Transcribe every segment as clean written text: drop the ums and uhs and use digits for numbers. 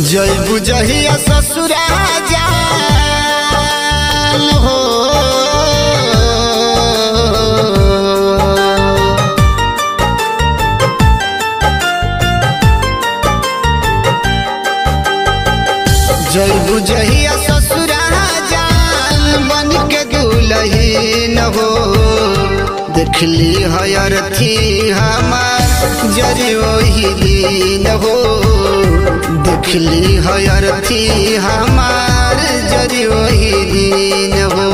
जय बुझहिया ससुरा जान हो जय बुझहिया ससुरा जान बन के दुल्हन हो देखली हयर थी हमार जरी वही दिन हो देखली हयर थी हमार जरी वही दिन हो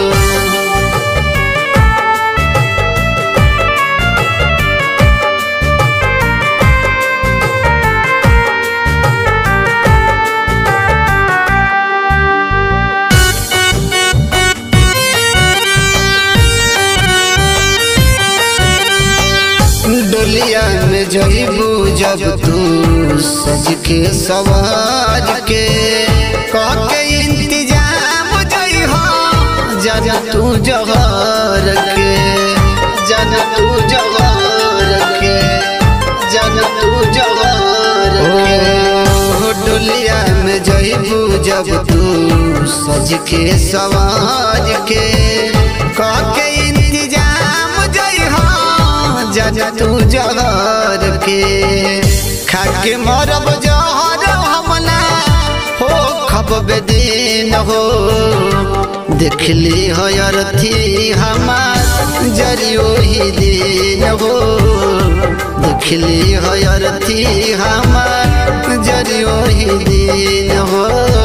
डोलिया में जइबू जब तू सज के सवार के कह के इंतजाम जई हो जाना तू जहर के जाना तू जहर के जाना तू जहर के डोलिया में जइबू जब तू सज के सवार के कह के इंतजाम जई हो जाना तू जहर के खाके मरब जहर हमना हो खब बेदीन हो देखली हयर थी हमार जरी वही दिन हो देखली हयर थी हमार जरी वही दिन हो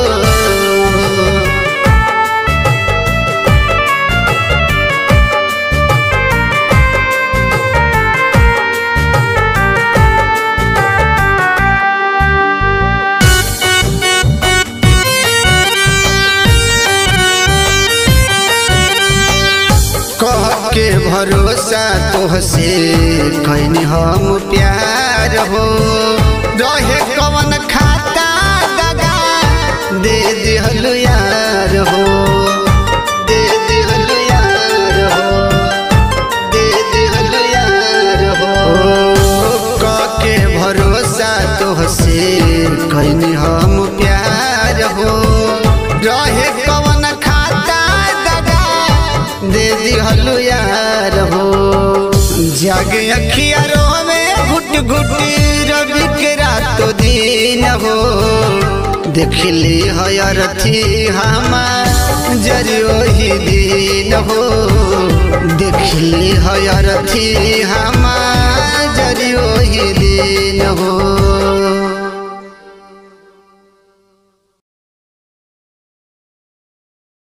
के भरोसा तोहसे कैनी हम प्यार हो रहे कवन खाता दगा दे दिहलु यार हो दे दिहलु यार हो दे दिहलु यार हो के भरोसा तोहसे कैनी हम प्यार हो रहे कवन खाता दगा दे दिहलु यार हो जागे अखिया रोवे घुट घुटी रवि के रातो दिन हो देखली हयर थी हमार जरी वही दिन हो देखली हयर थी हमार जरी वही दिन हो।